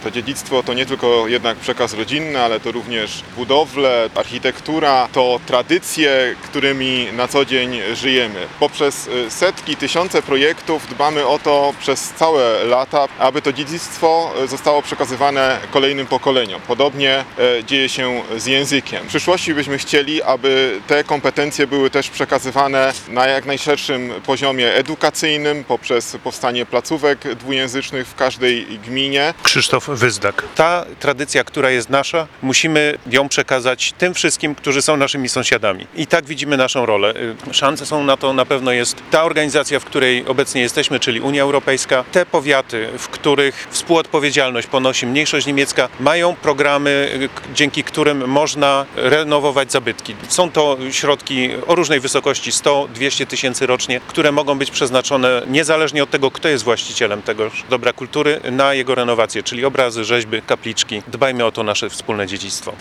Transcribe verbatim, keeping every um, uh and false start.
To dziedzictwo to nie tylko jednak przekaz rodzinny, ale to również budowle, architektura, to tradycje, którymi na co dzień żyjemy. Poprzez setki, tysiące projektów dbamy o to przez całe lata, aby to dziedzictwo zostało przekazywane kolejnym pokoleniom. Podobnie dzieje się z językiem. W przyszłości byśmy chcieli, aby te kompetencje były też przekazywane na jak najszerszym poziomie edukacyjnym poprzez powstanie placówek dwujęzycznych w każdej gminie. Krzysztof Wyzdak. Ta tradycja, która jest nasza, musimy ją przekazać tym wszystkim, którzy są naszymi sąsiadami. I tak widzimy naszą rolę. Szansą na to na pewno jest ta organizacja, w której obecnie jesteśmy, czyli Unia Europejska. Te powiaty, w których współodpowiedzialność ponosi mniejszość niemiecka, mają programy, dzięki którym można renowować zabytki. Są to środki o różnej wysokości, sto do dwustu tysięcy rocznie, które mogą być przeznaczone niezależnie od tego, kto jest właścicielem tego dobra kultury, na jego renowację, czyli obrazy, rzeźby, kapliczki. Dbajmy o to nasze wspólne dziedzictwo.